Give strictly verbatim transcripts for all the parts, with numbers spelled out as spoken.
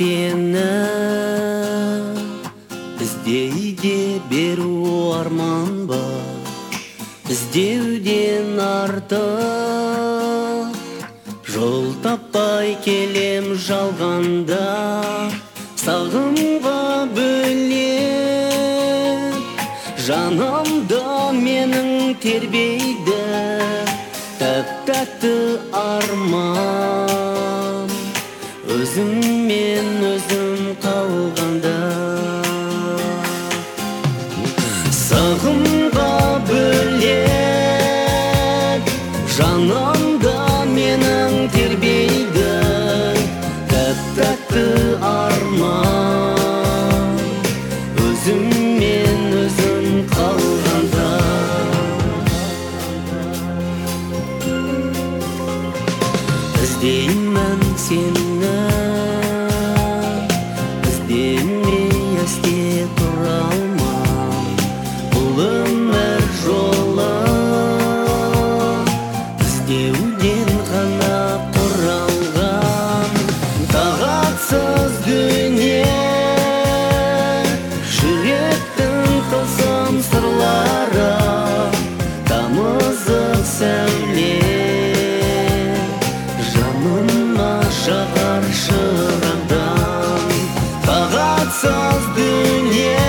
сені іздейде беру арман бар, іздеуден артық жол таппай келем жалғанда. Сағымға бөлеп жанымда менің тербейді тәп-тәтті арман, өзіммен өзім қалғанда. Сағымға бөлеп жанымда менің тербейді тәп-тәтті арман, өзіммен өзім қалғанда. Іздеймін сені, іздемей есте тұра алмам. Бұл өмір жолы іздеуден ғана құралған. Тағатсыз дүние, жүректің тылсым сырлары, тамызық сәуле жаныма жағар шырағдан. Тағатсыз дүние,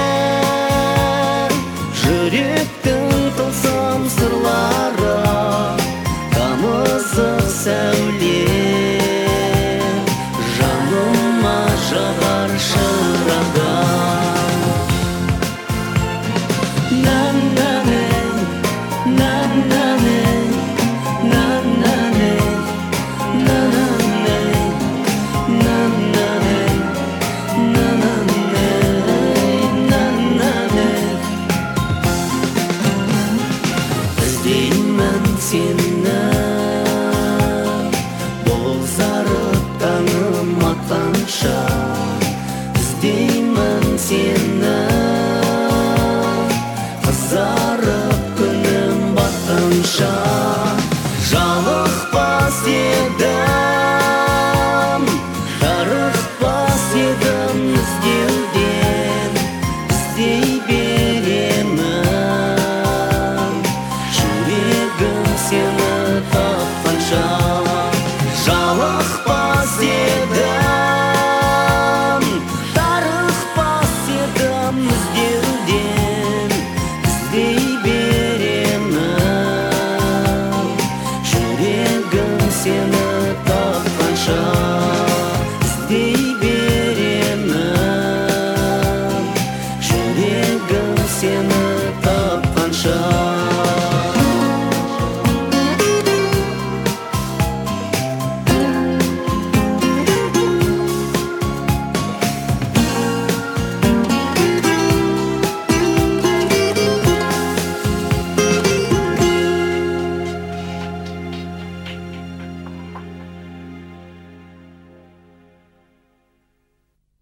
жүректің тылсым сырлары, тамызық сәуле жаныма жағар шырағдан. На-на-ней, на-на-ней, на-на-ней, на-на-ней, на-на-ней, на-на-ней, на-на-ней. Іздеймін сені, бозарып таңым атқанша. Іздеймін сені, қызарып күнім батқанша. Жалықпас едім, тарықпас едім іздеуден. Іздей беремін, жүрегім сені тапқанша.